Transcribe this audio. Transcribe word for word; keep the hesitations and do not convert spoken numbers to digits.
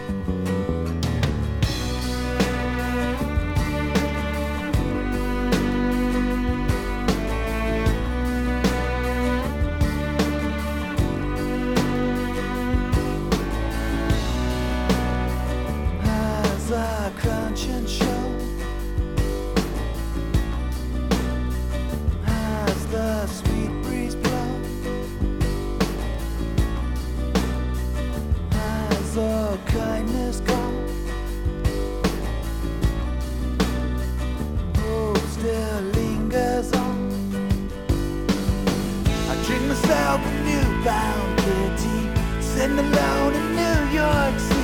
Crunch and show as the sweet breeze blow, as all kindness gone, hope still lingers on. I drink myself a newbound pity, sitting alone in New York City.